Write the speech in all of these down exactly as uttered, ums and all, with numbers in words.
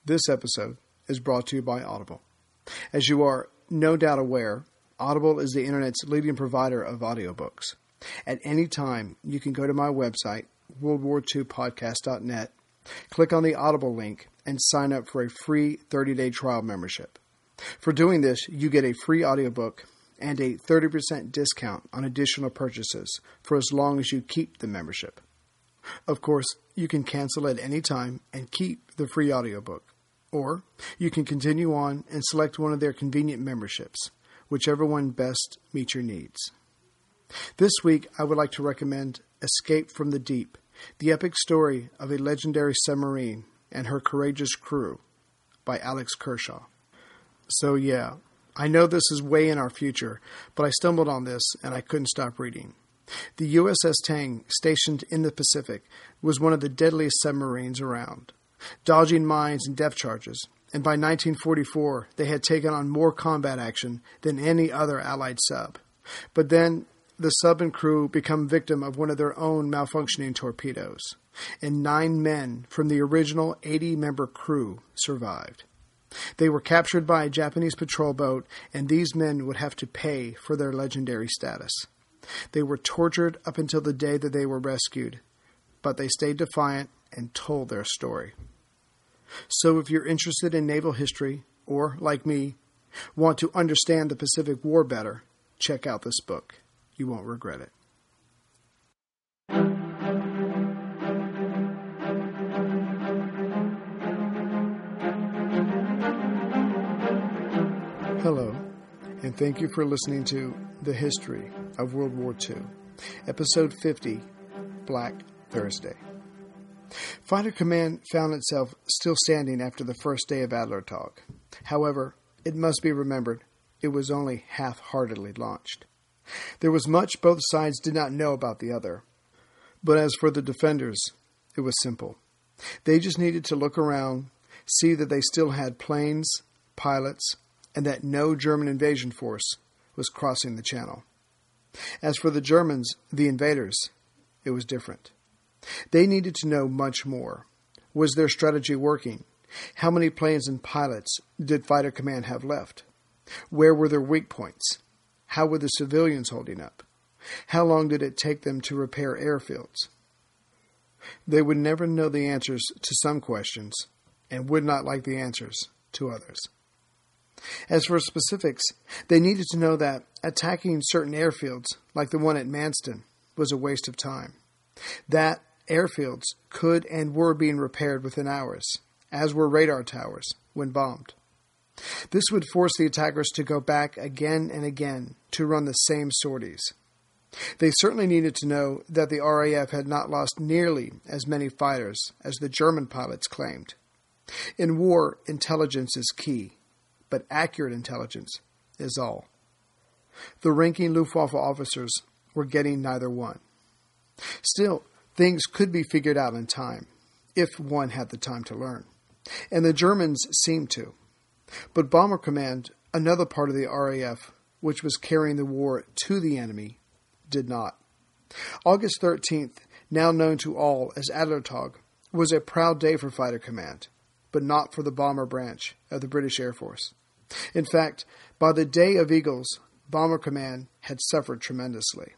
This episode is brought to you by Audible. As you are no doubt aware, Audible is the internet's leading provider of audiobooks. At any time, you can go to my website, world war two podcast dot net, click on the Audible link, and sign up for a free thirty-day trial membership. For doing this, you get a free audiobook and a thirty percent discount on additional purchases for as long as you keep the membership. Of course, you can cancel at any time and keep the free audiobook. Or you can continue on and select one of their convenient memberships, whichever one best meets your needs. This week, I would like to recommend Escape from the Deep, the epic story of a legendary submarine and her courageous crew by Alex Kershaw. So yeah, I know this is way in our future, but I stumbled on this and I couldn't stop reading. The U S S Tang, stationed in the Pacific, was one of the deadliest submarines around, dodging mines and depth charges, and by nineteen forty-four, they had taken on more combat action than any other Allied sub. But then, the sub and crew become victim of one of their own malfunctioning torpedoes, and nine men from the original eighty-member crew survived. They were captured by a Japanese patrol boat, and these men would have to pay for their legendary status. They were tortured up until the day that they were rescued, but they stayed defiant and told their story. So if you're interested in naval history, or, like me, want to understand the Pacific War better, check out this book. You won't regret it. Hello, and thank you for listening to The History of World War Two, Episode fifty, Black Thursday. Fighter Command found itself still standing after the first day of Adler Tag. However, it must be remembered, it was only half-heartedly launched. There was much both sides did not know about the other. But as for the defenders, it was simple. They just needed to look around, see that they still had planes, pilots, and that no German invasion force was crossing the channel. As for the Germans, the invaders, it was different. They needed to know much more. Was their strategy working? How many planes and pilots did Fighter Command have left? Where were their weak points? How were the civilians holding up? How long did it take them to repair airfields? They would never know the answers to some questions and would not like the answers to others. As for specifics, they needed to know that attacking certain airfields, like the one at Manston, was a waste of time. That airfields could and were being repaired within hours, as were radar towers, when bombed. This would force the attackers to go back again and again to run the same sorties. They certainly needed to know that the R A F had not lost nearly as many fighters as the German pilots claimed. In war, intelligence is key, but accurate intelligence is all. The ranking Luftwaffe officers were getting neither one. Still, things could be figured out in time, if one had the time to learn. And the Germans seemed to. But Bomber Command, another part of the R A F, which was carrying the war to the enemy, did not. August thirteenth, now known to all as Adler Tag, was a proud day for Fighter Command, but not for the bomber branch of the British Air Force. In fact, by the Day of Eagles, Bomber Command had suffered tremendously.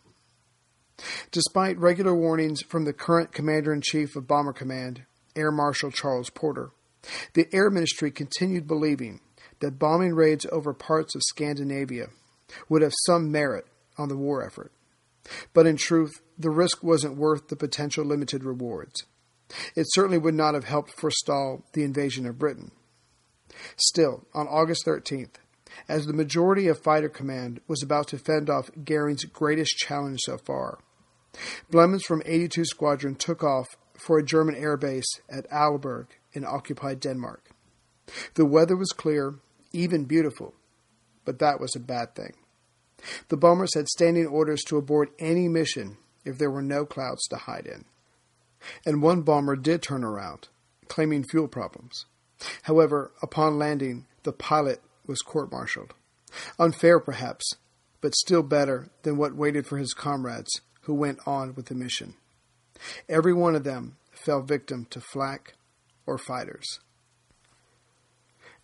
Despite regular warnings from the current Commander-in-Chief of Bomber Command, Air Marshal Charles Porter, the Air Ministry continued believing that bombing raids over parts of Scandinavia would have some merit on the war effort. But in truth, the risk wasn't worth the potential limited rewards. It certainly would not have helped forestall the invasion of Britain. Still, on August thirteenth, as the majority of Fighter Command was about to fend off Goering's greatest challenge so far, Blemons from eighty-two Squadron took off for a German air base at Arleberg in occupied Denmark. The weather was clear, even beautiful, but that was a bad thing. The bombers had standing orders to abort any mission if there were no clouds to hide in. And one bomber did turn around, claiming fuel problems. However, upon landing, the pilot was court-martialed. Unfair, perhaps, but still better than what waited for his comrades who went on with the mission. Every one of them fell victim to flak or fighters.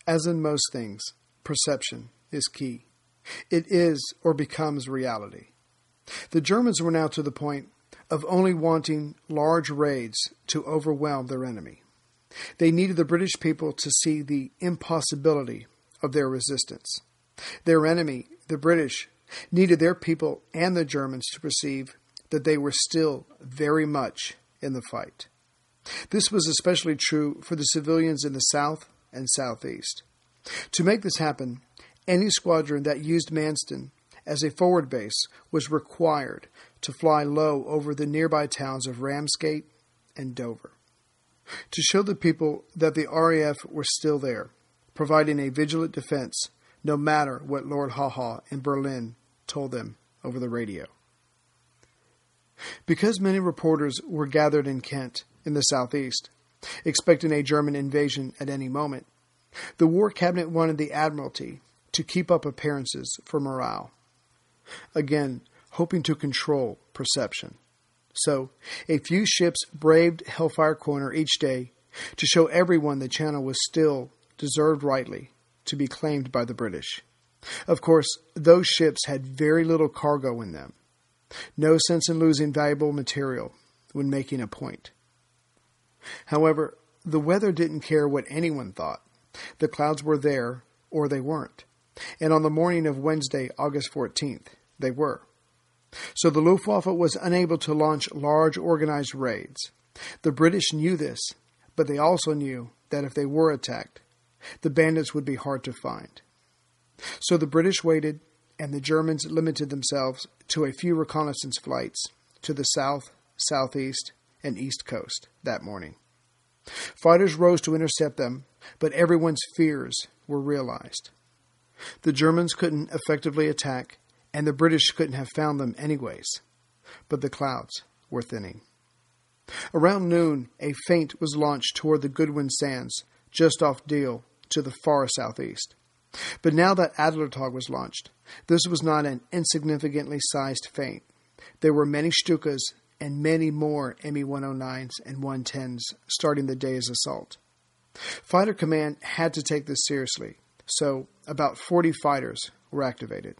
As in most things, perception is key. It is or becomes reality. The Germans were now to the point of only wanting large raids to overwhelm their enemy. They needed the British people to see the impossibility of their resistance. Their enemy, the British, needed their people and the Germans to perceive that they were still very much in the fight. This was especially true for the civilians in the south and southeast. To make this happen, any squadron that used Manston as a forward base was required to fly low over the nearby towns of Ramsgate and Dover, to show the people that the R A F were still there, providing a vigilant defense no matter what Lord Haw Haw in Berlin told them over the radio. Because many reporters were gathered in Kent in the southeast, expecting a German invasion at any moment, the War Cabinet wanted the Admiralty to keep up appearances for morale, again hoping to control perception. So, a few ships braved Hellfire Corner each day to show everyone the channel was still, deserved rightly, to be claimed by the British. Of course, those ships had very little cargo in them. No sense in losing valuable material when making a point. However, the weather didn't care what anyone thought. The clouds were there, or they weren't. And on the morning of Wednesday, August fourteenth, they were. So the Luftwaffe was unable to launch large organized raids. The British knew this, but they also knew that if they were attacked, the bandits would be hard to find. So the British waited, and the Germans limited themselves to a few reconnaissance flights to the south, southeast, and east coast that morning. Fighters rose to intercept them, but everyone's fears were realized. The Germans couldn't effectively attack, and the British couldn't have found them anyways. But the clouds were thinning. Around noon, a feint was launched toward the Goodwin Sands, just off Deal, to the far southeast. But now that Adlertag was launched, this was not an insignificantly sized feint. There were many Stukas and many more M E one oh nines and one tens starting the day's assault. Fighter Command had to take this seriously, so about forty fighters were activated.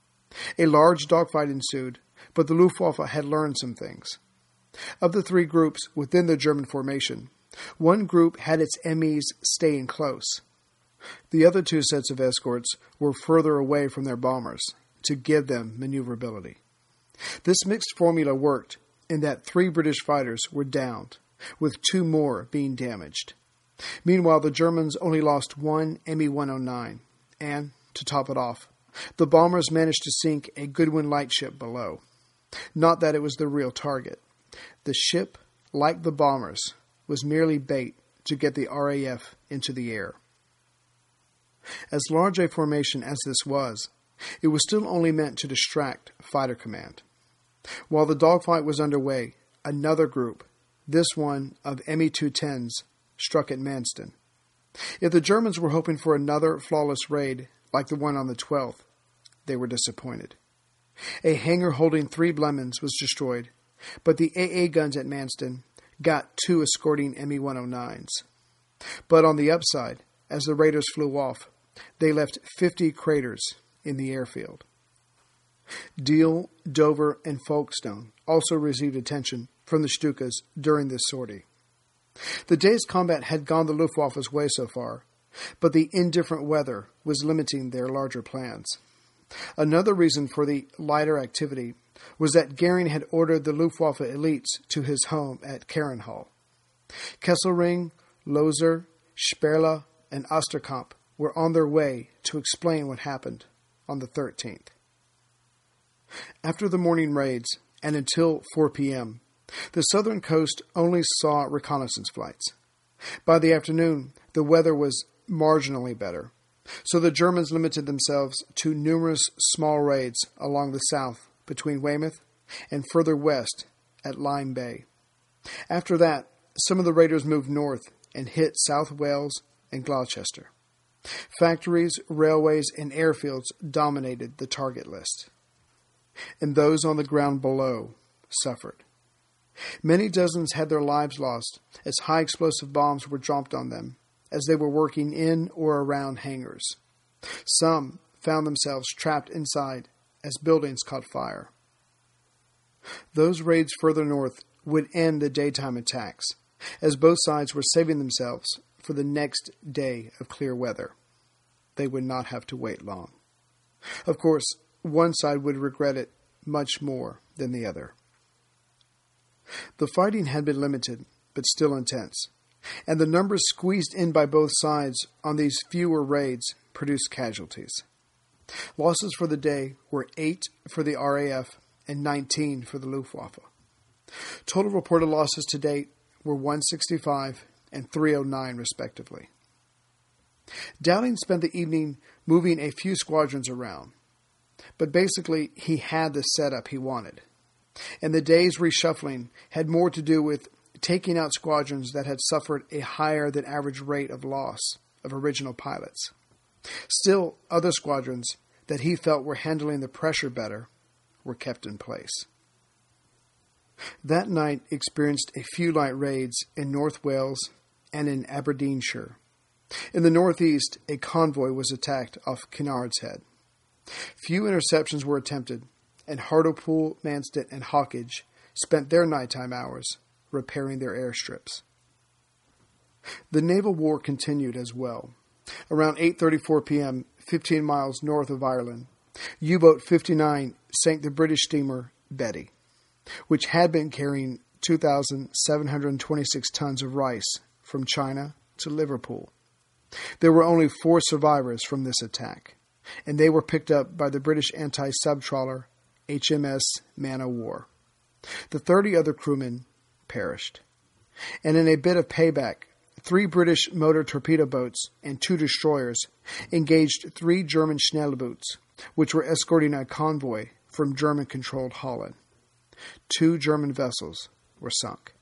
A large dogfight ensued, but the Luftwaffe had learned some things. Of the three groups within the German formation, one group had its M Es staying close. The other two sets of escorts were further away from their bombers to give them maneuverability. This mixed formula worked in that three British fighters were downed, with two more being damaged. Meanwhile, the Germans only lost one M E one oh nine, and, to top it off, the bombers managed to sink a Goodwin lightship below. Not that it was the real target. The ship, like the bombers, was merely bait to get the R A F into the air. As large a formation as this was, it was still only meant to distract Fighter Command. While the dogfight was underway, another group, this one of M E two tens, struck at Manston. If the Germans were hoping for another flawless raid like the one on the twelfth, they were disappointed. A hangar holding three Blemens was destroyed, but the A A guns at Manston got two escorting M E one oh nines. But on the upside, as the raiders flew off, they left fifty craters in the airfield. Deal, Dover, and Folkestone also received attention from the Stukas during this sortie. The day's combat had gone the Luftwaffe's way so far, but the indifferent weather was limiting their larger plans. Another reason for the lighter activity was that Goering had ordered the Luftwaffe elites to his home at Carenhall. Kesselring, Loser, Sperle, and Osterkamp were on their way to explain what happened on the thirteenth. After the morning raids, and until four p.m., the southern coast only saw reconnaissance flights. By the afternoon, the weather was marginally better, so the Germans limited themselves to numerous small raids along the south between Weymouth and further west at Lyme Bay. After that, some of the raiders moved north and hit South Wales and Gloucester. Factories, railways, and airfields dominated the target list, and those on the ground below suffered. Many dozens had their lives lost as high explosive bombs were dropped on them, as they were working in or around hangars. Some found themselves trapped inside as buildings caught fire. Those raids further north would end the daytime attacks, as both sides were saving themselves for the next day of clear weather. They would not have to wait long. Of course, one side would regret it much more than the other. The fighting had been limited, but still intense, and the numbers squeezed in by both sides on these fewer raids produced casualties. Losses for the day were eight for the R A F and nineteen for the Luftwaffe. Total reported losses to date were one sixty-five and three oh nine, respectively. Dowling spent the evening moving a few squadrons around, but basically he had the setup he wanted, and the day's reshuffling had more to do with taking out squadrons that had suffered a higher than average rate of loss of original pilots. Still, other squadrons that he felt were handling the pressure better were kept in place. That night experienced a few light raids in North Wales and in Aberdeenshire. In the northeast, a convoy was attacked off Kinnaird Head. Few interceptions were attempted, and Hartlepool, Manston, and Hawkage spent their nighttime hours repairing their airstrips. The naval war continued as well. Around eight thirty-four p.m., fifteen miles north of Ireland, U-boat fifty-nine sank the British steamer Betty, which had been carrying two thousand seven hundred twenty-six tons of rice from China to Liverpool. There were only four survivors from this attack, and they were picked up by the British anti-sub trawler H M S Man o' War. The thirty other crewmen perished. And in a bit of payback, three British motor torpedo boats and two destroyers engaged three German Schnellboots, which were escorting a convoy from German-controlled Holland. Two German vessels were sunk.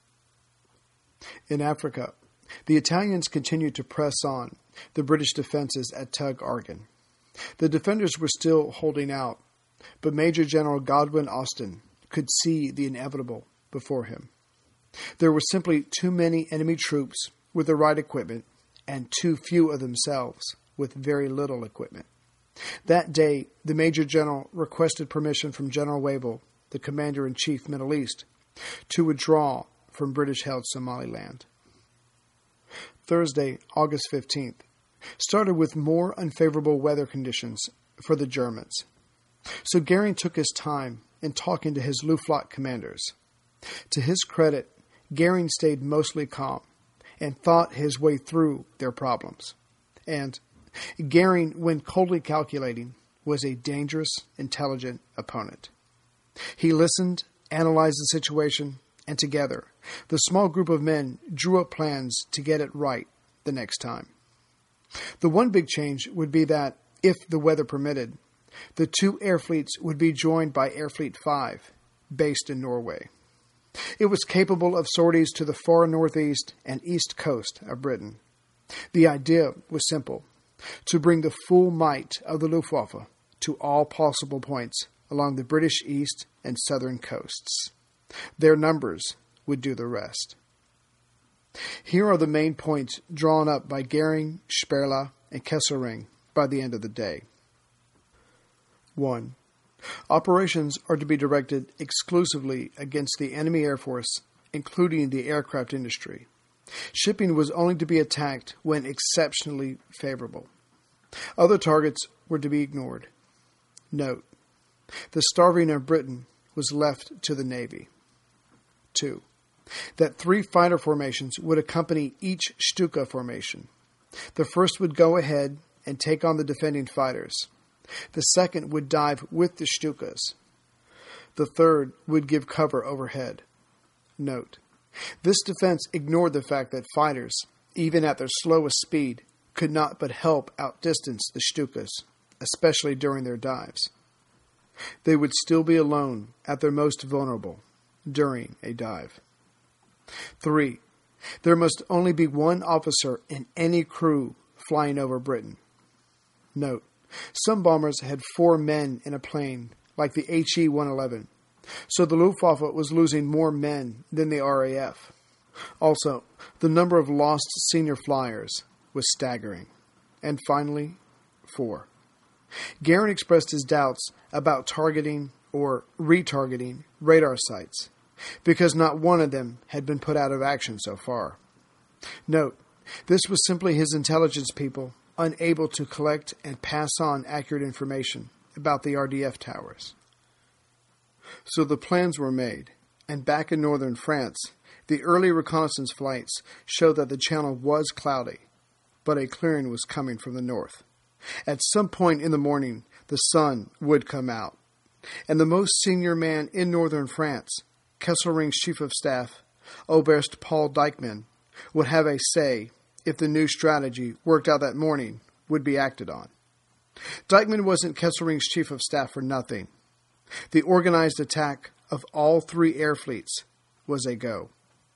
In Africa, the Italians continued to press on the British defenses at Tug Argan. The defenders were still holding out, but Major General Godwin Austen could see the inevitable before him. There were simply too many enemy troops with the right equipment and too few of themselves with very little equipment. That day, the Major General requested permission from General Wavell, the Commander-in-Chief Middle East, to withdraw from British-held Somaliland. Thursday, August fifteenth, started with more unfavorable weather conditions for the Germans. So Goering took his time in talking to his Luftwaffe commanders. To his credit, Goering stayed mostly calm and thought his way through their problems. And Goering, when coldly calculating, was a dangerous, intelligent opponent. He listened, analyzed the situation, and together, the small group of men drew up plans to get it right the next time. The one big change would be that, if the weather permitted, the two air fleets would be joined by Air Fleet five, based in Norway. It was capable of sorties to the far northeast and east coast of Britain. The idea was simple: to bring the full might of the Luftwaffe to all possible points along the British east and southern coasts. Their numbers would do the rest. Here are the main points drawn up by Goering, Sperla, and Kesselring by the end of the day. one. Operations are to be directed exclusively against the enemy air force, including the aircraft industry. Shipping was only to be attacked when exceptionally favorable. Other targets were to be ignored. Note: the starving of Britain was left to the Navy. two. That three fighter formations would accompany each Stuka formation. The first would go ahead and take on the defending fighters. The second would dive with the Stukas. The third would give cover overhead. Note: this defense ignored the fact that fighters, even at their slowest speed, could not but help outdistance the Stukas, especially during their dives. They would still be alone at their most vulnerable during a dive. three. There must only be one officer in any crew flying over Britain. Note: some bombers had four men in a plane, like the H E one eleven, so the Luftwaffe was losing more men than the R A F. Also, the number of lost senior flyers was staggering. And finally, four. Guerin expressed his doubts about targeting or retargeting radar sites because not one of them had been put out of action so far. Note, this was simply his intelligence people unable to collect and pass on accurate information about the R D F towers. So the plans were made, and back in northern France, the early reconnaissance flights showed that the channel was cloudy, but a clearing was coming from the north. At some point in the morning, the sun would come out, and the most senior man in northern France, Kesselring's chief of staff, Oberst Paul Dykman, would have a say if the new strategy worked out that morning would be acted on. Dykman wasn't Kesselring's chief of staff for nothing. The organized attack of all three air fleets was a go.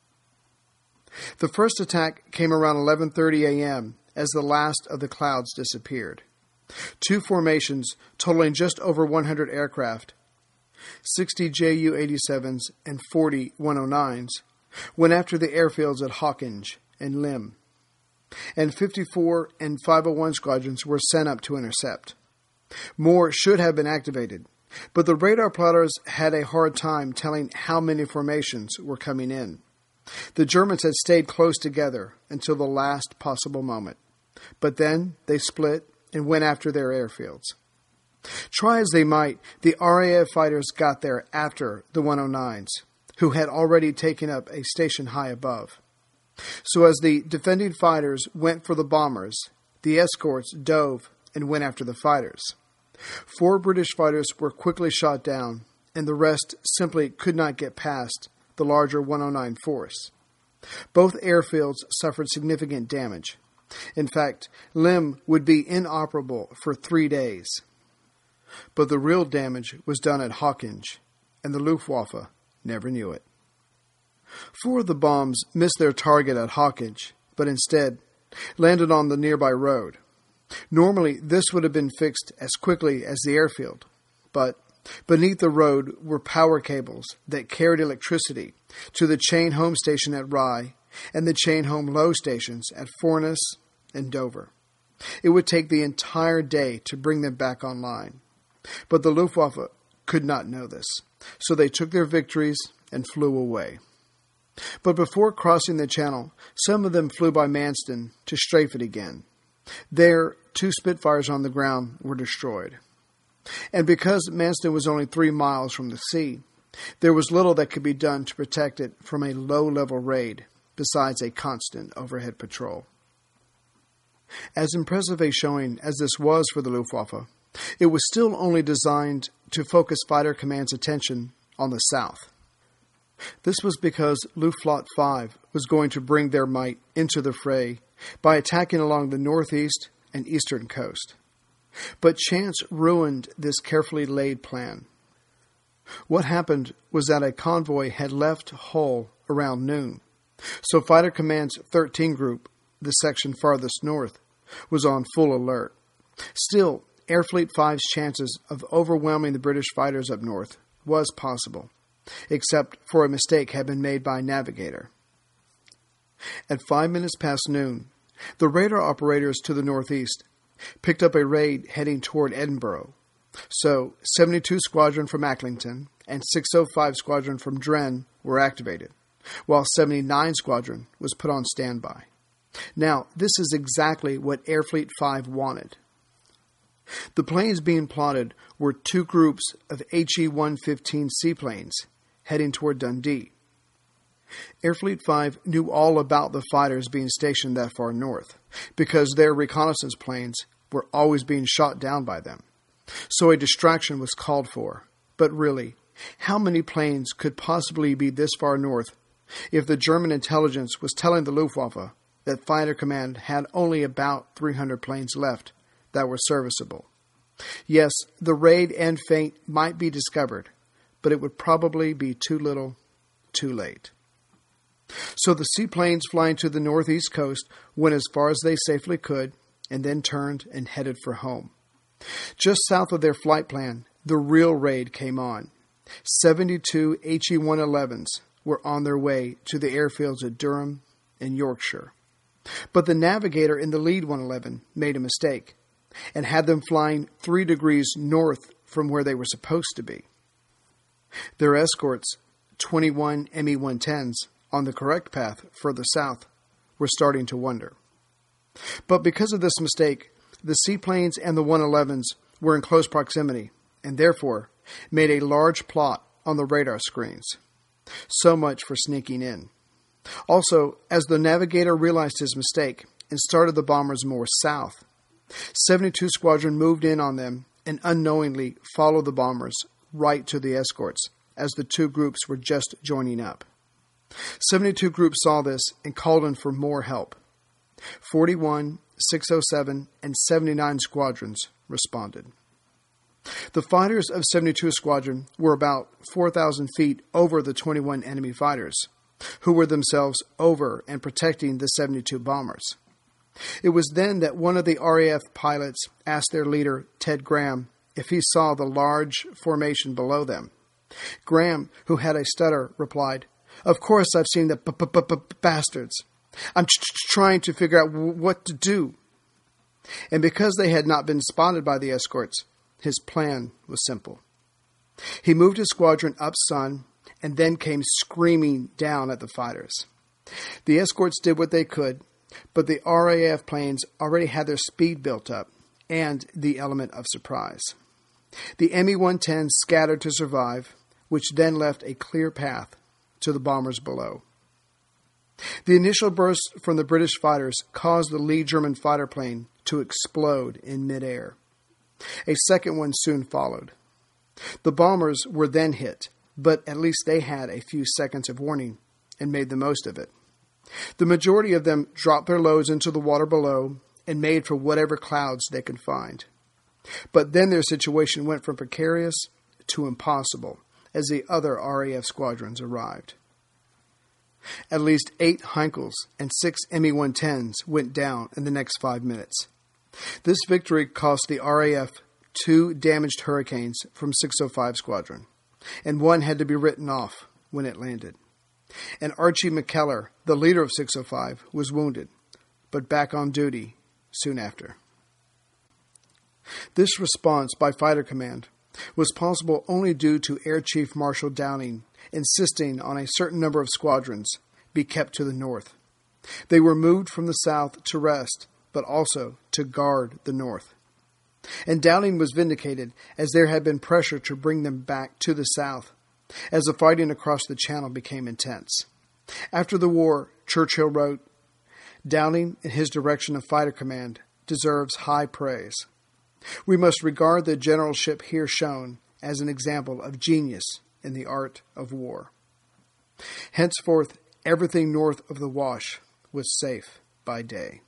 The first attack came around eleven thirty a.m. as the last of the clouds disappeared. Two formations totaling just over one hundred aircraft, sixty J U eighty-sevens and forty one oh nines, went after the airfields at Hockinge and Lymm, and fifty-four and five oh one squadrons were sent up to intercept. More should have been activated, but the radar plotters had a hard time telling how many formations were coming in. The Germans had stayed close together until the last possible moment, but then they split and went after their airfields. Try as they might, the R A F fighters got there after the one oh nines, who had already taken up a station high above. So as the defending fighters went for the bombers, the escorts dove and went after the fighters. Four British fighters were quickly shot down, and the rest simply could not get past the larger one oh nine force. Both airfields suffered significant damage. In fact, Lymm would be inoperable for three days. But the real damage was done at Hockinge, and the Luftwaffe never knew it. Four of the bombs missed their target at Hockinge, but instead landed on the nearby road. Normally, this would have been fixed as quickly as the airfield, but beneath the road were power cables that carried electricity to the chain home station at Rye and the chain home low stations at Fournes and Dover. It would take the entire day to bring them back online. But the Luftwaffe could not know this, so they took their victories and flew away. But before crossing the channel, some of them flew by Manston to strafe it again. There, two Spitfires on the ground were destroyed. And because Manston was only three miles from the sea, there was little that could be done to protect it from a low-level raid, besides a constant overhead patrol. As impressive a showing as this was for the Luftwaffe, it was still only designed to focus Fighter Command's attention on the south. This was because Luftflotte five was going to bring their might into the fray by attacking along the northeast and eastern coast. But chance ruined this carefully laid plan. What happened was that a convoy had left Hull around noon, so Fighter Command's thirteen Group, the section farthest north, was on full alert. Still, Air Fleet five's chances of overwhelming the British fighters up north was possible, except for a mistake had been made by a navigator. At five minutes past noon, the radar operators to the northeast picked up a raid heading toward Edinburgh, so seventy-two Squadron from Acklington and six oh five Squadron from Dren were activated, while seventy-nine Squadron was put on standby. Now, this is exactly what Air Fleet five wanted. The planes being plotted were two groups of H E one fifteen seaplanes heading toward Dundee. Air Fleet five knew all about the fighters being stationed that far north, because their reconnaissance planes were always being shot down by them. So a distraction was called for. But really, how many planes could possibly be this far north if the German intelligence was telling the Luftwaffe that Fighter Command had only about three hundred planes left that were serviceable? Yes, the raid and feint might be discovered, but it would probably be too little, too late. So the seaplanes flying to the northeast coast went as far as they safely could and then turned and headed for home. Just south of their flight plan, the real raid came on. seventy-two H E one elevens were on their way to the airfields at Durham and Yorkshire. But the navigator in the lead one eleven made a mistake and had them flying three degrees north from where they were supposed to be. Their escorts, twenty-one M E one tens, on the correct path further south, were starting to wonder. But because of this mistake, the seaplanes and the one elevens were in close proximity and therefore made a large plot on the radar screens. So much for sneaking in. Also, as the navigator realized his mistake and started the bombers more south, seventy-two Squadron moved in on them and unknowingly followed the bombers right to the escorts as the two groups were just joining up. seventy-two Group saw this and called in for more help. forty-one, six oh seven, and seventy-nine Squadrons responded. The fighters of seventy-two Squadron were about four thousand feet over the twenty-one enemy fighters, who were themselves over and protecting the seventy-two bombers. It was then that one of the R A F pilots asked their leader, Ted Graham, if he saw the large formation below them. Graham, who had a stutter, replied, "Of course I've seen the b-b-b-bastards. I'm trying to figure out what to do." And because they had not been spotted by the escorts, his plan was simple. He moved his squadron up sun and then came screaming down at the fighters. The escorts did what they could, but the R A F planes already had their speed built up and the element of surprise. The M E one tens scattered to survive, which then left a clear path to the bombers below. The initial burst from the British fighters caused the lead German fighter plane to explode in midair. A second one soon followed. The bombers were then hit, but at least they had a few seconds of warning and made the most of it. The majority of them dropped their loads into the water below and made for whatever clouds they could find. But then their situation went from precarious to impossible as the other R A F squadrons arrived. At least eight Heinkels and six M E one tens went down in the next five minutes. This victory cost the R A F two damaged Hurricanes from six oh five Squadron, and one had to be written off when it landed. And Archie McKellar, the leader of six oh five, was wounded, but back on duty soon after. This response by Fighter Command was possible only due to Air Chief Marshal Downing insisting on a certain number of squadrons be kept to the north. They were moved from the south to rest, but also to guard the north. And Downing was vindicated, as there had been pressure to bring them back to the south, as the fighting across the Channel became intense. After the war, Churchill wrote, "Downing, in his direction of Fighter Command, deserves high praise. We must regard the generalship here shown as an example of genius in the art of war." Henceforth, everything north of the Wash was safe by day.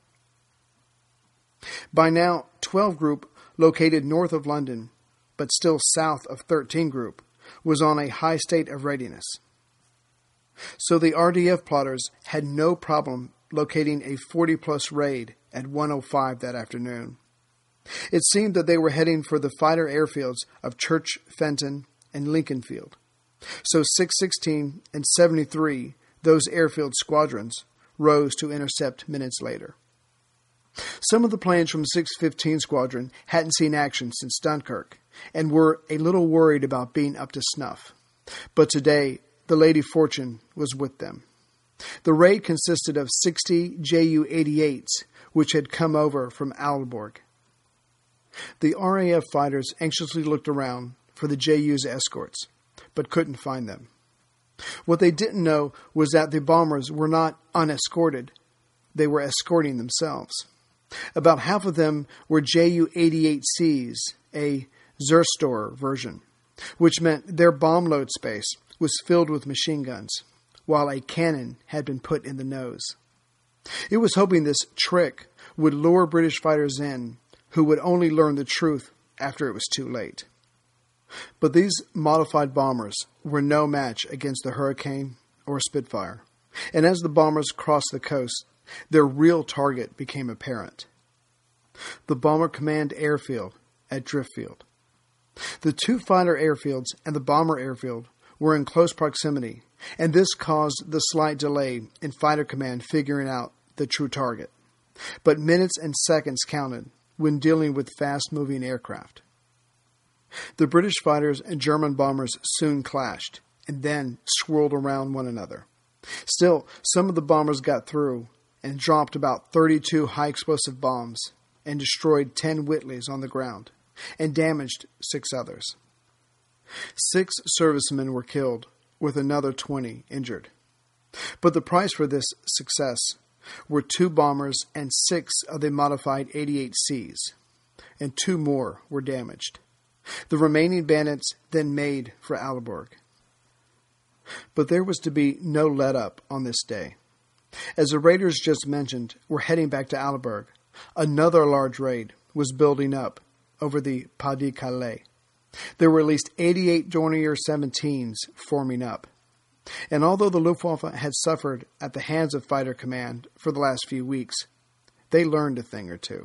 By now, twelve Group, located north of London, but still south of thirteen Group, was on a high state of readiness. So the R D F plotters had no problem locating a forty-plus raid at one oh five that afternoon. It seemed that they were heading for the fighter airfields of Church, Fenton, and Lincoln Field. So six sixteen and seventy-three, those airfield squadrons, rose to intercept minutes later. Some of the planes from six fifteen Squadron hadn't seen action since Dunkirk and were a little worried about being up to snuff. But today, the Lady Fortune was with them. The raid consisted of sixty J U eighty-eights, which had come over from Aalborg. The R A F fighters anxiously looked around for the J U's escorts, but couldn't find them. What they didn't know was that the bombers were not unescorted. They were escorting themselves. About half of them were J U eighty-eight Cs, a Zerstorer version, which meant their bomb load space was filled with machine guns, while a cannon had been put in the nose. It was hoping this trick would lure British fighters in, who would only learn the truth after it was too late. But these modified bombers were no match against the Hurricane or Spitfire, and as the bombers crossed the coast, their real target became apparent. The Bomber Command Airfield at Driftfield. The two fighter airfields and the bomber airfield were in close proximity, and this caused the slight delay in Fighter Command figuring out the true target. But minutes and seconds counted when dealing with fast-moving aircraft. The British fighters and German bombers soon clashed, and then swirled around one another. Still, some of the bombers got through and dropped about thirty-two high-explosive bombs and destroyed ten Whitleys on the ground and damaged six others. Six servicemen were killed, with another twenty injured. But the price for this success were two bombers and six of the modified eighty-eight C's, and two more were damaged. The remaining bandits then made for Alborg. But there was to be no let-up on this day. As the raiders just mentioned were heading back to Alborg, another large raid was building up over the Pas de Calais. There were at least eighty-eight Dornier seventeens forming up. And although the Luftwaffe had suffered at the hands of Fighter Command for the last few weeks, they learned a thing or two.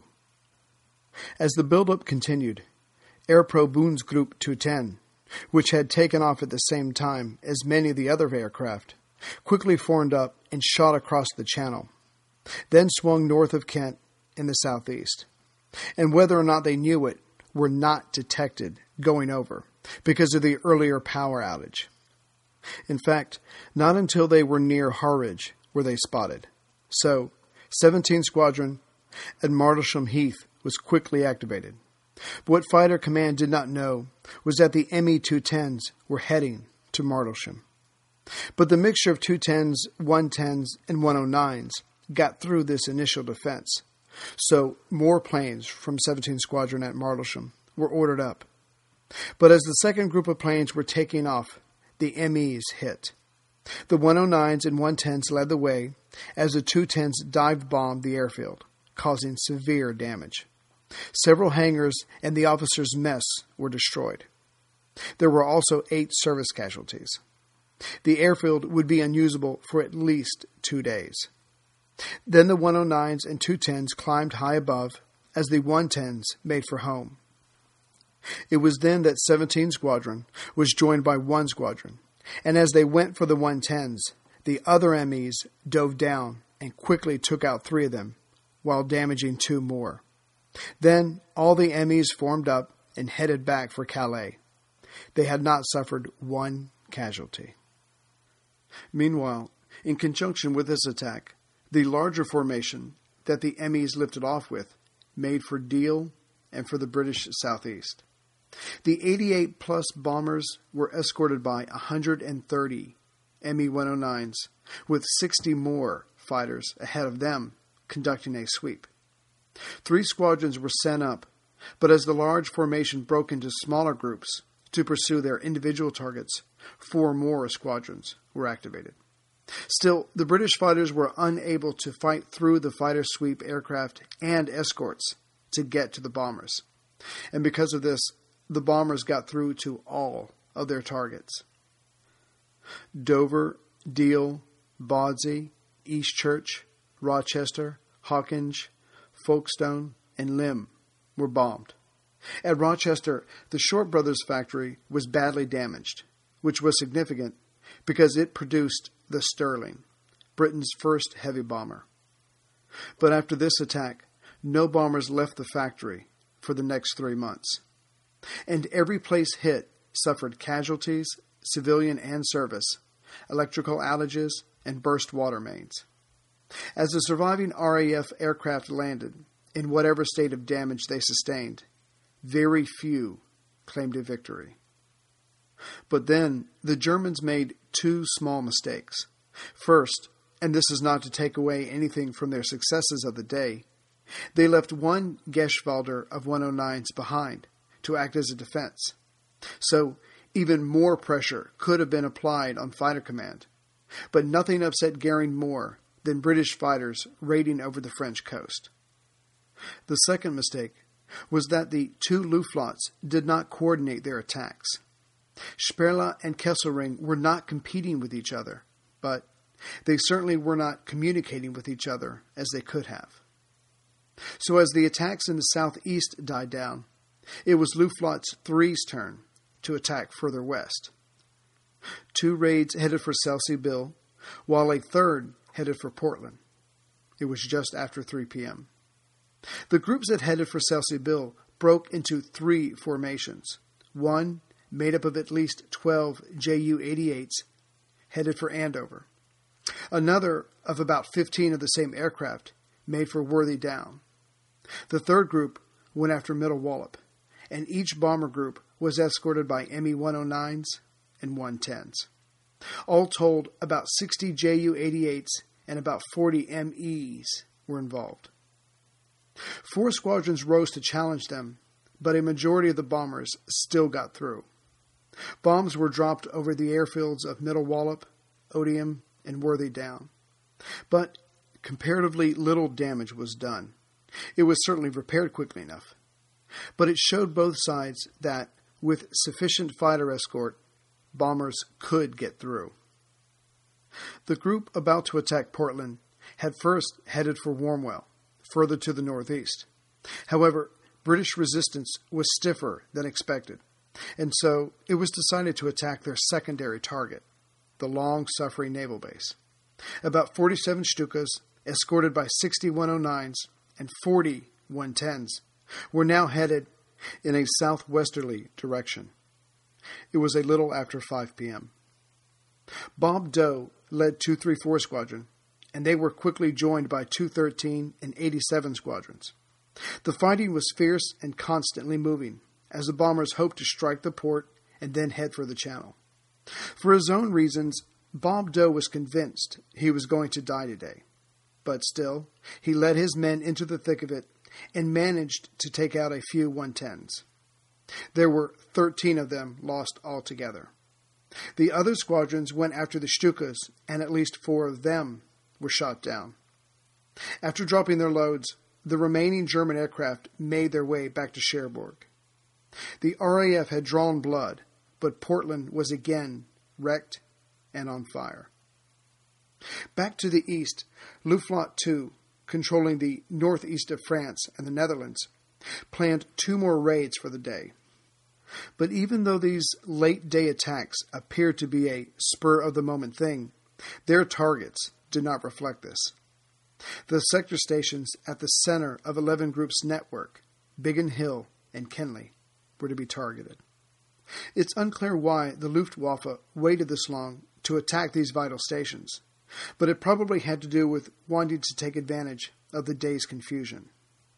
As the buildup continued, Airpro Bundesgruppe two ten, which had taken off at the same time as many of the other aircraft, quickly formed up and shot across the channel, then swung north of Kent in the southeast. And whether or not they knew it, were not detected going over because of the earlier power outage. In fact, not until they were near Harwich were they spotted. So, seventeenth Squadron at Martlesham Heath was quickly activated. But what Fighter Command did not know was that the M E two tens were heading to Martlesham. But the mixture of two tens, one tens, and one oh nines got through this initial defense. So more planes from seventeenth Squadron at Martlesham were ordered up. But as the second group of planes were taking off, the M Es hit. The one oh nines and one tens led the way as the two tens dive-bombed the airfield, causing severe damage. Several hangars and the officers' mess were destroyed. There were also eight service casualties. The airfield would be unusable for at least two days. Then the one oh nines and two tens climbed high above as the one tens made for home. It was then that seventeenth Squadron was joined by one Squadron, and as they went for the one tens, the other M Es dove down and quickly took out three of them, while damaging two more. Then all the M Es formed up and headed back for Calais. They had not suffered one casualty. Meanwhile, in conjunction with this attack, the larger formation that the M Es lifted off with made for Deal and for the British southeast. The eighty-eight plus bombers were escorted by one hundred thirty M E one oh nines, with sixty more fighters ahead of them conducting a sweep. Three squadrons were sent up, but as the large formation broke into smaller groups to pursue their individual targets, four more squadrons were activated. Still, the British fighters were unable to fight through the fighter sweep aircraft and escorts to get to the bombers. And because of this, the bombers got through to all of their targets. Dover, Deal, Bawdsey, Eastchurch, Rochester, Hawkinge, Folkestone, and Lymm were bombed. At Rochester, the Short Brothers factory was badly damaged, which was significant because it produced the Stirling, Britain's first heavy bomber. But after this attack, no bombers left the factory for the next three months. And every place hit suffered casualties, civilian and service, electrical outages, and burst water mains. As the surviving R A F aircraft landed, in whatever state of damage they sustained, very few claimed a victory. But then, the Germans made two small mistakes. First, and this is not to take away anything from their successes of the day, they left one Geschwader of one oh nines behind to act as a defense. So, even more pressure could have been applied on Fighter Command. But nothing upset Goering more than British fighters raiding over the French coast. The second mistake was that the two Luftflottes did not coordinate their attacks. Sperla and Kesselring were not competing with each other, but they certainly were not communicating with each other as they could have. So as the attacks in the southeast died down, it was Luftflotte three's turn to attack further west. Two raids headed for Selsey-Bill, while a third headed for Portland. It was just after three p.m. The groups that headed for Selsey-Bill broke into three formations. One, made up of at least twelve J U eighty-eights, headed for Andover. Another, of about fifteen of the same aircraft, made for Worthy Down. The third group went after Middle Wallop, and each bomber group was escorted by M E one oh nines and one tens. All told, about sixty J U eighty-eights and about forty M Es were involved. Four squadrons rose to challenge them, but a majority of the bombers still got through. Bombs were dropped over the airfields of Middle Wallop, Odium, and Worthy Down. But comparatively little damage was done. It was certainly repaired quickly enough. But it showed both sides that, with sufficient fighter escort, bombers could get through. The group about to attack Portland had first headed for Warmwell, further to the northeast. However, British resistance was stiffer than expected, and so it was decided to attack their secondary target, the long-suffering naval base. About forty-seven Stukas, escorted by sixty one oh nines and forty one tens, were now headed in a southwesterly direction. It was a little after five p.m. Bob Doe led two thirty-four Squadron, and they were quickly joined by two thirteen and eighty-seven Squadrons. The fighting was fierce and constantly moving, as the bombers hoped to strike the port and then head for the channel. For his own reasons, Bob Doe was convinced he was going to die today. But still, he led his men into the thick of it and managed to take out a few one tens. There were thirteen of them lost altogether. The other squadrons went after the Stukas, and at least four of them were shot down. After dropping their loads, the remaining German aircraft made their way back to Cherbourg. The R A F had drawn blood, but Portland was again wrecked and on fire. Back to the east, Luftflotte two, controlling the northeast of France and the Netherlands, planned two more raids for the day. But even though these late-day attacks appeared to be a spur-of-the-moment thing, their targets did not reflect this. The sector stations at the center of eleven Group's network, Biggin Hill and Kenley, were to be targeted. It's unclear why the Luftwaffe waited this long to attack these vital stations, but it probably had to do with wanting to take advantage of the day's confusion.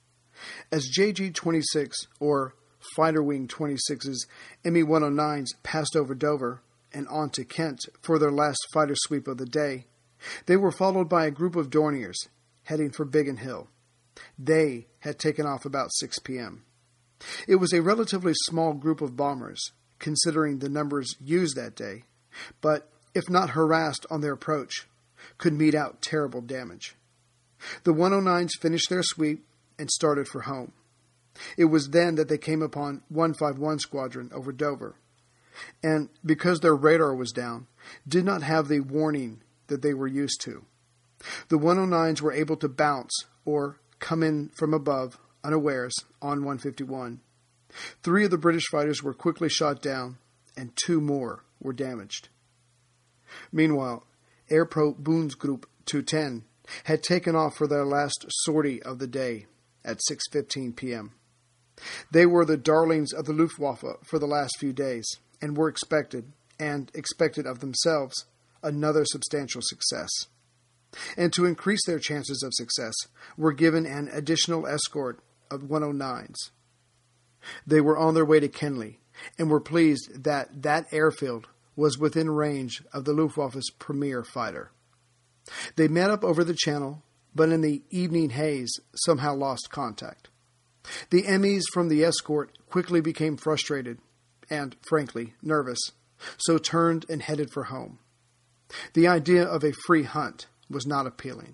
As J G twenty-six, or Fighter Wing twenty-six's M E one oh nines passed over Dover and on to Kent for their last fighter sweep of the day, they were followed by a group of Dorniers heading for Biggin Hill. They had taken off about six p.m. It was a relatively small group of bombers, considering the numbers used that day, but if not harassed on their approach, could mete out terrible damage. The one oh nines finished their sweep and started for home. It was then that they came upon one fifty-one Squadron over Dover, and because their radar was down, did not have the warning that they were used to. The one oh nines were able to bounce or come in from above, unawares, on one fifty-one. Three of the British fighters were quickly shot down, and two more were damaged. Meanwhile, Airpro Bundesgruppe two ten had taken off for their last sortie of the day at six fifteen p.m. They were the darlings of the Luftwaffe for the last few days, and were expected, and expected of themselves, another substantial success. And to increase their chances of success, were given an additional escort of one oh nines. They were on their way to Kenley, and were pleased that that airfield was within range of the Luftwaffe's premier fighter. They met up over the channel, but in the evening haze somehow lost contact. The M Es from the escort quickly became frustrated and, frankly, nervous, so turned and headed for home. The idea of a free hunt was not appealing.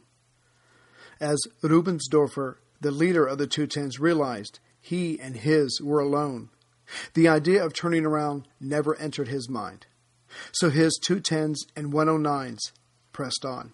As Rubensdorfer, the leader of the two tens, realized he and his were alone, the idea of turning around never entered his mind. So his two tens and one oh nines pressed on.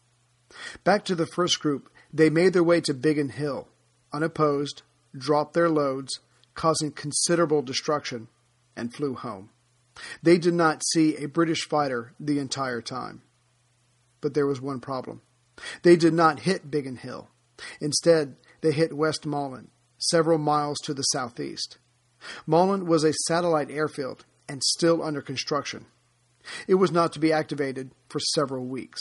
Back to the first group, they made their way to Biggin Hill, unopposed, dropped their loads, causing considerable destruction, and flew home. They did not see a British fighter the entire time. But there was one problem. They did not hit Biggin Hill. Instead, they hit Westmoreland, several miles to the southeast. Mullen was a satellite airfield and still under construction. It was not to be activated for several weeks.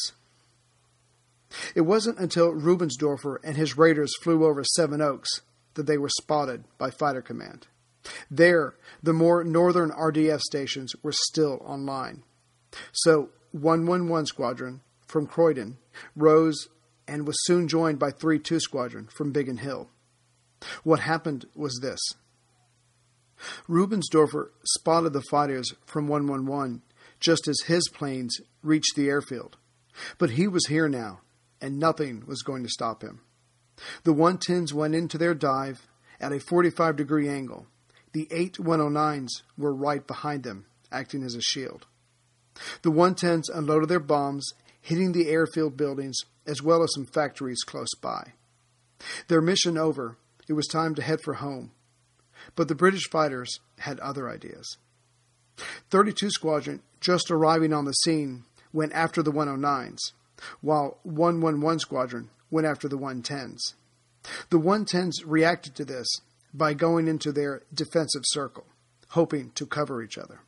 It wasn't until Rubensdorfer and his raiders flew over Seven Oaks that they were spotted by Fighter Command. There, the more northern R D F stations were still online. So, one one one Squadron from Croydon rose and was soon joined by three two Squadron from Biggin Hill. What happened was this. Rubensdorfer spotted the fighters from one one one just as his planes reached the airfield. But he was here now, and nothing was going to stop him. The one tens went into their dive at a forty-five degree angle. The eight one oh nines were right behind them, acting as a shield. The one tens unloaded their bombs, hitting the airfield buildings as well as some factories close by. Their mission over, it was time to head for home. But the British fighters had other ideas. thirty-two Squadron, just arriving on the scene, went after the one oh nines, while one one one Squadron went after the one tens. The one tens reacted to this by going into their defensive circle, hoping to cover each other.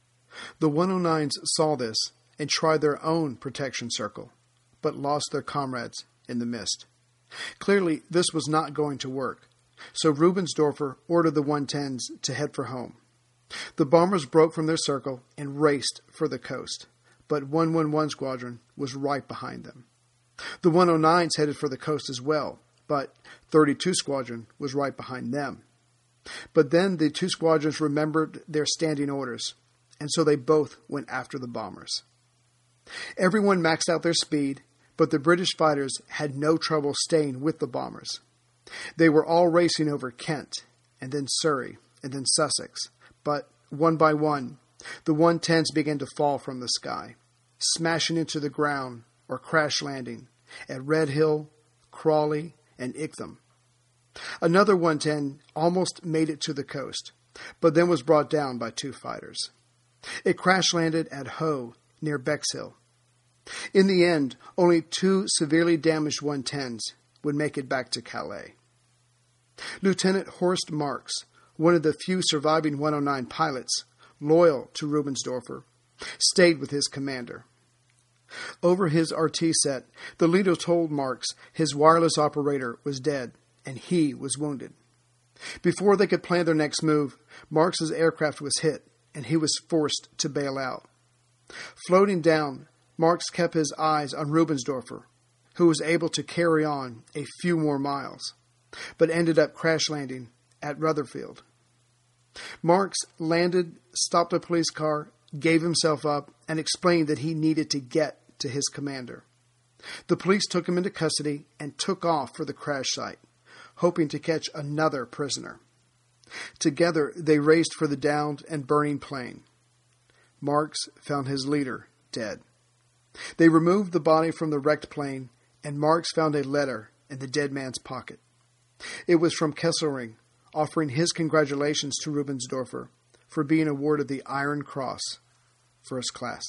The one oh nines saw this and tried their own protection circle, but lost their comrades in the mist. Clearly, this was not going to work, so Rubensdorfer ordered the one tens to head for home. The bombers broke from their circle and raced for the coast, but one one one Squadron was right behind them. The one oh nines headed for the coast as well, but thirty-two Squadron was right behind them. But then the two squadrons remembered their standing orders, and so they both went after the bombers. Everyone maxed out their speed, but the British fighters had no trouble staying with the bombers. They were all racing over Kent, and then Surrey, and then Sussex, but one by one, the one tens began to fall from the sky, smashing into the ground or crash landing at Red Hill, Crawley, and Ictham. Another one ten almost made it to the coast, but then was brought down by two fighters. It crash landed at Hoe, near Bexhill. In the end, only two severely damaged one tens would make it back to Calais. Lieutenant Horst Marx, one of the few surviving one oh nine pilots, loyal to Rubensdorfer, stayed with his commander. Over his R T set, the leader told Marx his wireless operator was dead and he was wounded. Before they could plan their next move, Marx's aircraft was hit and he was forced to bail out. Floating down, Marx kept his eyes on Rubensdorfer, who was able to carry on a few more miles, but ended up crash landing at Rutherfield. Marx landed, stopped a police car, gave himself up, and explained that he needed to get to his commander. The police took him into custody and took off for the crash site, hoping to catch another prisoner. Together, they raced for the downed and burning plane. Marx found his leader dead. They removed the body from the wrecked plane, and Marx found a letter in the dead man's pocket. It was from Kesselring, offering his congratulations to Rubensdorfer for being awarded the Iron Cross, First Class.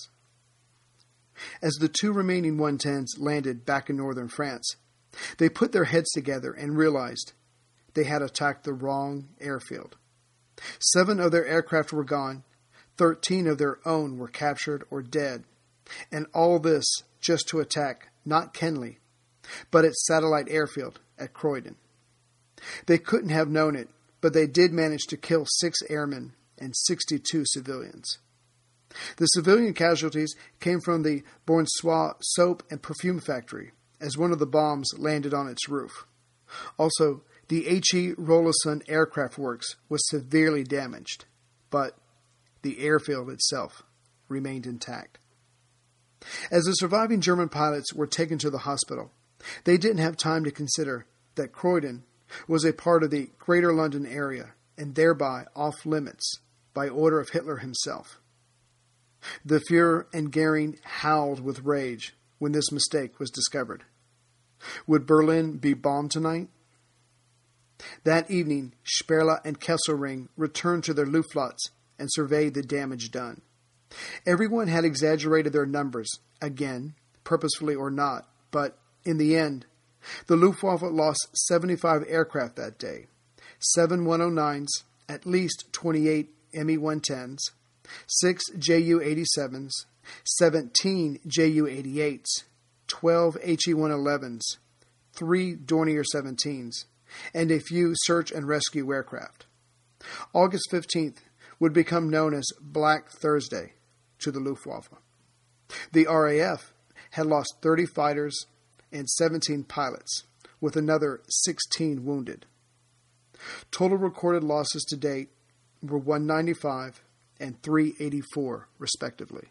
As the two remaining one tens landed back in northern France, they put their heads together and realized they had attacked the wrong airfield. Seven of their aircraft were gone, thirteen of their own were captured or dead, and all this just to attack not Kenley, but its satellite airfield at Croydon. They couldn't have known it, but they did manage to kill six airmen and sixty-two civilians. The civilian casualties came from the Bonsoir soap and perfume factory, as one of the bombs landed on its roof. Also, the H E Rollason Aircraft Works was severely damaged, but the airfield itself remained intact. As the surviving German pilots were taken to the hospital, they didn't have time to consider that Croydon was a part of the Greater London area and thereby off limits by order of Hitler himself. The Fuhrer and Goering howled with rage when this mistake was discovered. Would Berlin be bombed tonight? That evening, Sperle and Kesselring returned to their Luftflots and surveyed the damage done. Everyone had exaggerated their numbers, again, purposefully or not, but in the end, the Luftwaffe lost seventy-five aircraft that day, seven one oh nines, at least twenty-eight M E one tens, six J U eighty-sevens, seventeen J U eighty-eights, twelve H E one elevens, three Dornier seventeens, and a few search and rescue aircraft. August fifteenth would become known as Black Thursday to the Luftwaffe. The R A F had lost thirty fighters and seventeen pilots, with another sixteen wounded. Total recorded losses to date were one ninety-five and three eighty-four, respectively.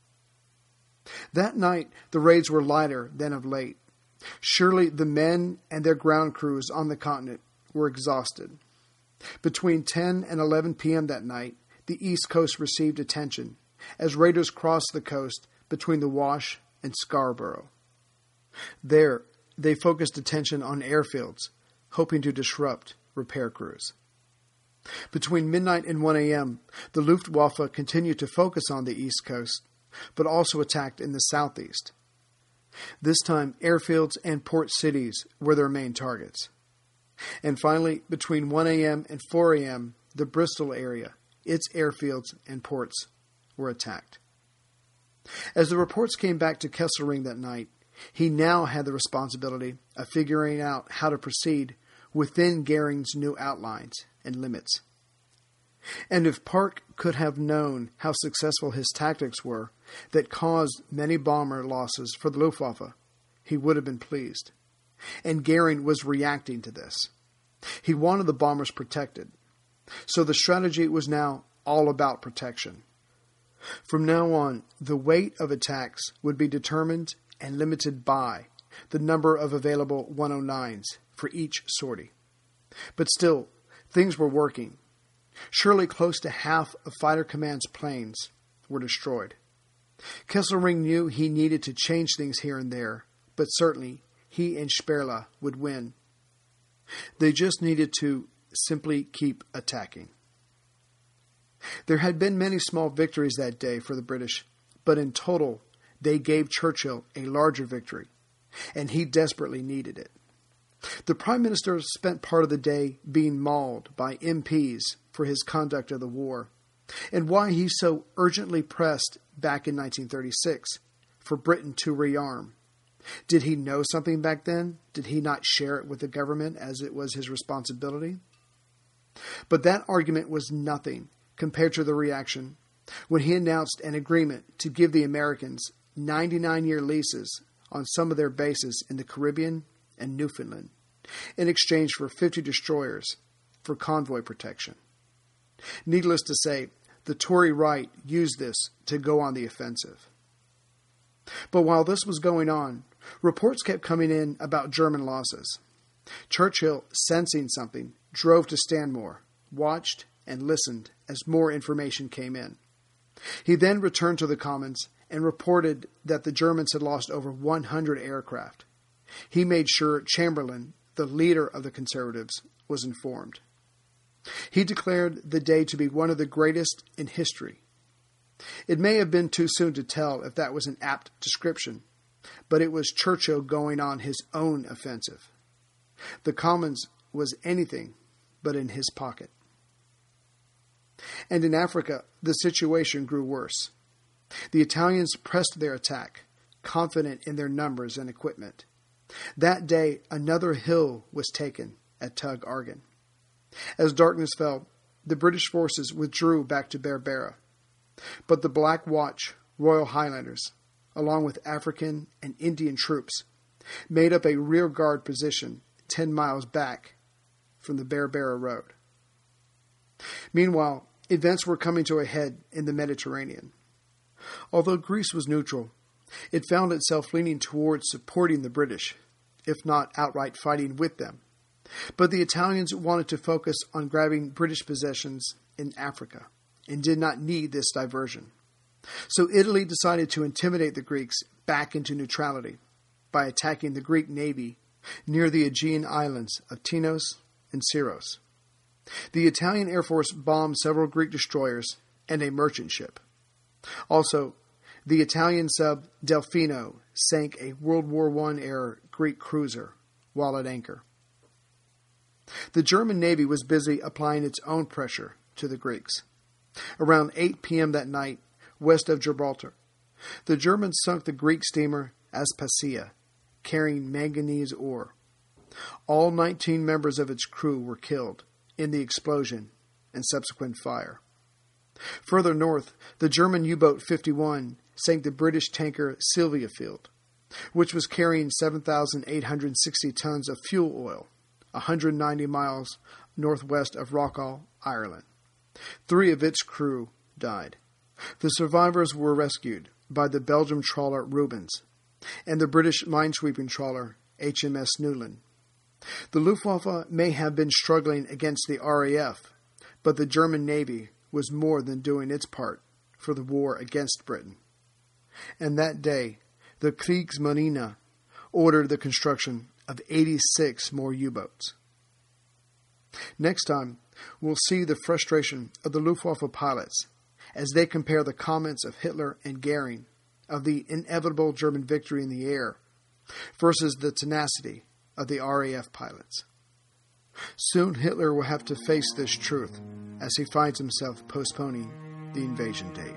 That night, the raids were lighter than of late. Surely the men and their ground crews on the continent were exhausted. Between ten and eleven p.m. that night, the East Coast received attention as raiders crossed the coast between the Wash and Scarborough. There, they focused attention on airfields, hoping to disrupt repair crews. Between midnight and one a.m., the Luftwaffe continued to focus on the East Coast, but also attacked in the southeast. This time, airfields and port cities were their main targets. And finally, between one a.m. and four a.m., the Bristol area, its airfields and ports, were attacked. As the reports came back to Kesselring that night, he now had the responsibility of figuring out how to proceed within Goering's new outlines and limits. And if Park could have known how successful his tactics were that caused many bomber losses for the Luftwaffe, he would have been pleased. And Goering was reacting to this. He wanted the bombers protected. So the strategy was now all about protection. From now on, the weight of attacks would be determined and limited by the number of available one oh nines for each sortie. But still, things were working. Surely close to half of Fighter Command's planes were destroyed. Kesselring knew he needed to change things here and there, but certainly he and Sperla would win. They just needed to simply keep attacking. There had been many small victories that day for the British, but in total, they gave Churchill a larger victory, and he desperately needed it. The Prime Minister spent part of the day being mauled by M Ps for his conduct of the war, and why he so urgently pressed back in nineteen thirty-six for Britain to rearm. Did he know something back then? Did he not share it with the government as it was his responsibility? But that argument was nothing compared to the reaction when he announced an agreement to give the Americans ninety-nine year leases on some of their bases in the Caribbean and Newfoundland in exchange for fifty destroyers for convoy protection. Needless to say, the Tory right used this to go on the offensive. But while this was going on, reports kept coming in about German losses. Churchill, sensing something, drove to Stanmore, watched and listened as more information came in. He then returned to the Commons and reported that the Germans had lost over one hundred aircraft. He made sure Chamberlain, the leader of the Conservatives, was informed. He declared the day to be one of the greatest in history. It may have been too soon to tell if that was an apt description, but it was Churchill going on his own offensive. The Commons was anything but in his pocket. And in Africa, the situation grew worse. The Italians pressed their attack, confident in their numbers and equipment. That day, another hill was taken at Tug Argan. As darkness fell, the British forces withdrew back to Berbera. But the Black Watch, Royal Highlanders, along with African and Indian troops, made up a rearguard position ten miles back from the Berbera Road. Meanwhile, events were coming to a head in the Mediterranean. Although Greece was neutral, it found itself leaning towards supporting the British, if not outright fighting with them. But the Italians wanted to focus on grabbing British possessions in Africa and did not need this diversion. So Italy decided to intimidate the Greeks back into neutrality by attacking the Greek navy near the Aegean islands of Tinos and Syros. The Italian Air Force bombed several Greek destroyers and a merchant ship. Also, the Italian sub Delfino sank a World War One era Greek cruiser while at anchor. The German Navy was busy applying its own pressure to the Greeks. Around eight p.m. that night, west of Gibraltar, the Germans sunk the Greek steamer Aspasia, carrying manganese ore. All nineteen members of its crew were killed in the explosion and subsequent fire. Further north, the German U-boat fifty-one sank the British tanker Sylviafield, which was carrying seven thousand eight hundred sixty tons of fuel oil, one hundred ninety miles northwest of Rockall, Ireland. Three of its crew died. The survivors were rescued by the Belgian trawler Rubens and the British minesweeping trawler H M S Newland. The Luftwaffe may have been struggling against the R A F, but the German Navy was more than doing its part for the war against Britain. And that day, the Kriegsmarine ordered the construction of eighty-six more U-boats. Next time, we'll see the frustration of the Luftwaffe pilots as they compare the comments of Hitler and Goering of the inevitable German victory in the air versus the tenacity of the R A F pilots. Soon Hitler will have to face this truth as he finds himself postponing the invasion date.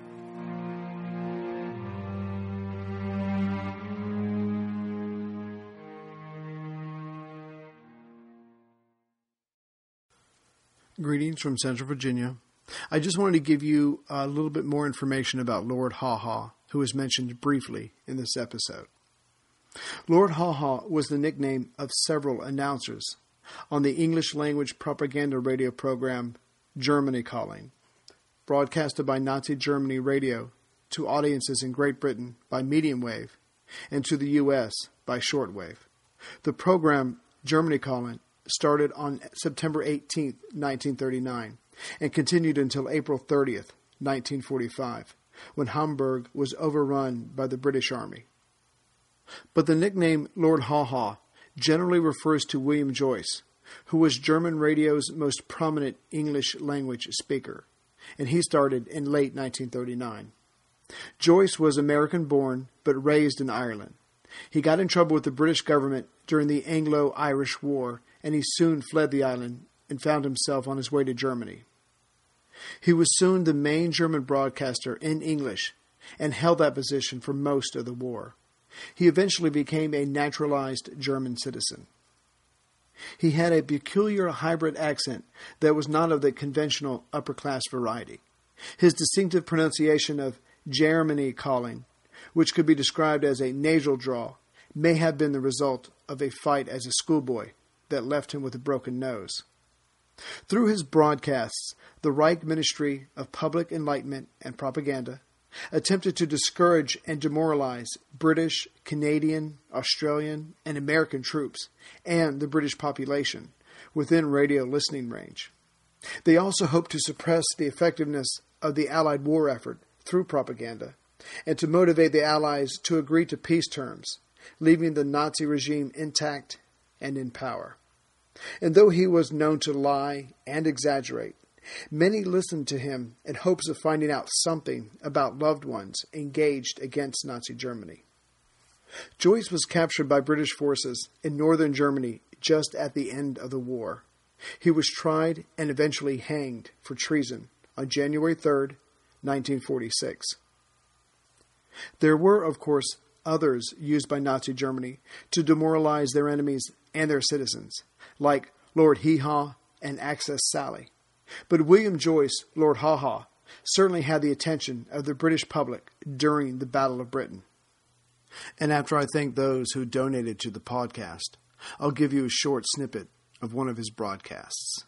Greetings from Central Virginia. I just wanted to give you a little bit more information about Lord Haw Haw, who was mentioned briefly in this episode. Lord Haw Haw was the nickname of several announcers on the English-language propaganda radio program Germany Calling, broadcasted by Nazi Germany Radio to audiences in Great Britain by medium wave and to the U S by shortwave. The program Germany Calling started on September eighteenth, nineteen thirty-nine, and continued until April thirtieth, nineteen forty-five, when Hamburg was overrun by the British Army. But the nickname Lord Haw Haw generally refers to William Joyce, who was German radio's most prominent English-language speaker, and he started in late nineteen thirty-nine. Joyce was American-born, but raised in Ireland. He got in trouble with the British government during the Anglo-Irish War, and he soon fled the island and found himself on his way to Germany. He was soon the main German broadcaster in English and held that position for most of the war. He eventually became a naturalized German citizen. He had a peculiar hybrid accent that was not of the conventional upper-class variety. His distinctive pronunciation of Germany Calling, which could be described as a nasal drawl, may have been the result of a fight as a schoolboy that left him with a broken nose. Through his broadcasts, the Reich Ministry of Public Enlightenment and Propaganda attempted to discourage and demoralize British, Canadian, Australian, and American troops and the British population within radio listening range. They also hoped to suppress the effectiveness of the Allied war effort through propaganda and to motivate the Allies to agree to peace terms, leaving the Nazi regime intact and in power. And though he was known to lie and exaggerate, many listened to him in hopes of finding out something about loved ones engaged against Nazi Germany. Joyce was captured by British forces in northern Germany just at the end of the war. He was tried and eventually hanged for treason on January third, nineteen forty-six. There were, of course, others used by Nazi Germany to demoralize their enemies and their citizens, like Lord Hee Haw and Access Sally. But William Joyce, Lord Haw Haw, certainly had the attention of the British public during the Battle of Britain. And after I thank those who donated to the podcast, I'll give you a short snippet of one of his broadcasts.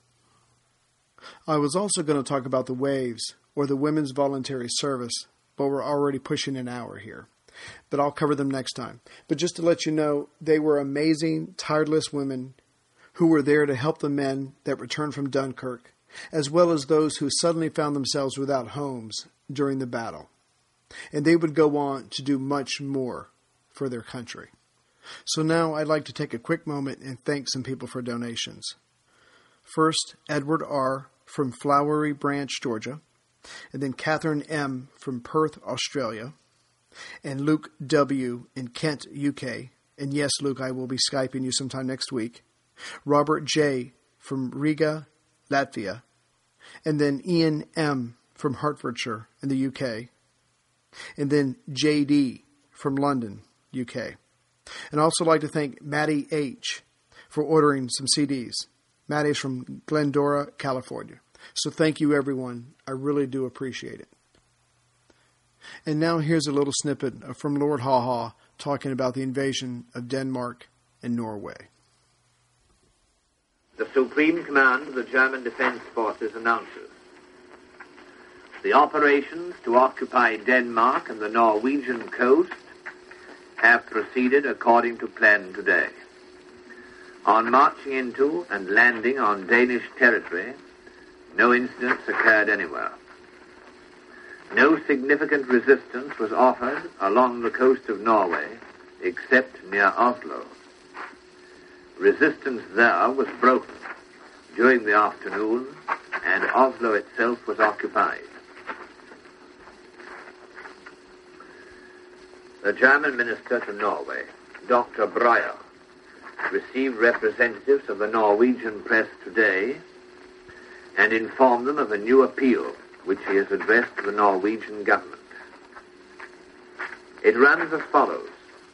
I was also going to talk about the Waves, or the Women's Voluntary Service, but we're already pushing an hour here. But I'll cover them next time. But just to let you know, they were amazing, tireless women who were there to help the men that returned from Dunkirk, as well as those who suddenly found themselves without homes during the battle. And they would go on to do much more for their country. So now I'd like to take a quick moment and thank some people for donations. First, Edward R. from Flowery Branch, Georgia. and then Catherine M. from Perth, Australia, and Luke W. in Kent, U K. And yes, Luke, I will be Skyping you sometime next week. Robert J. from Riga, Latvia, and then Ian M. from Hertfordshire in the U K, and then J D from London, U K. And I'd also like to thank Maddie H. for ordering some C Ds. Maddie's from Glendora, California. So thank you, everyone. I really do appreciate it. And now here's a little snippet from Lord Haw Haw talking about the invasion of Denmark and Norway. The Supreme Command of the German Defense Forces announces the operations to occupy Denmark and the Norwegian coast have proceeded according to plan today. On marching into and landing on Danish territory, no incidents occurred anywhere. No significant resistance was offered along the coast of Norway except near Oslo. Resistance there was broken during the afternoon, and Oslo itself was occupied. The German minister to Norway, Doctor Breyer, received representatives of the Norwegian press today and informed them of a new appeal which he has addressed to the Norwegian government. It runs as follows.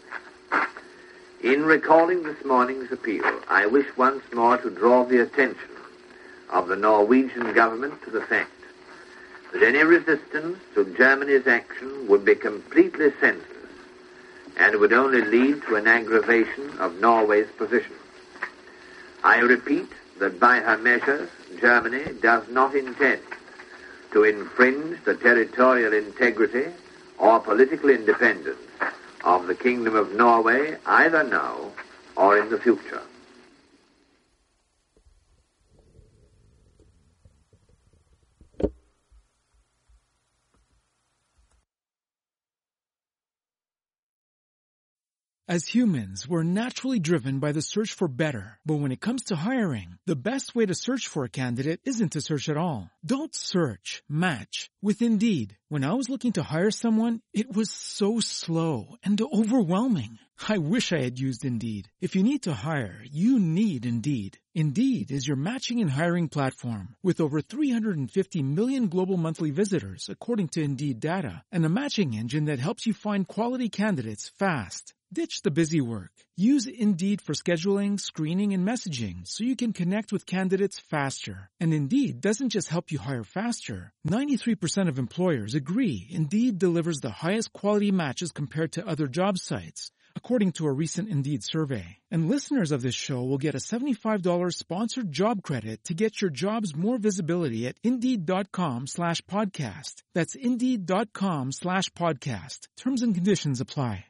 In recalling this morning's appeal, I wish once more to draw the attention of the Norwegian government to the fact that any resistance to Germany's action would be completely senseless and would only lead to an aggravation of Norway's position. I repeat that by her measures, Germany does not intend to infringe the territorial integrity or political independence of the Kingdom of Norway either now or in the future. As humans, we're naturally driven by the search for better. But when it comes to hiring, the best way to search for a candidate isn't to search at all. Don't search, match with Indeed. When I was looking to hire someone, it was so slow and overwhelming. I wish I had used Indeed. If you need to hire, you need Indeed. Indeed is your matching and hiring platform with over three hundred fifty million global monthly visitors, according to Indeed data, and a matching engine that helps you find quality candidates fast. Ditch the busy work. Use Indeed for scheduling, screening, and messaging so you can connect with candidates faster. And Indeed doesn't just help you hire faster. ninety-three percent of employers agree Indeed delivers the highest quality matches compared to other job sites, according to a recent Indeed survey. And listeners of this show will get a seventy-five dollars sponsored job credit to get your jobs more visibility at Indeed.com slash podcast. That's Indeed.com slash podcast. Terms and conditions apply.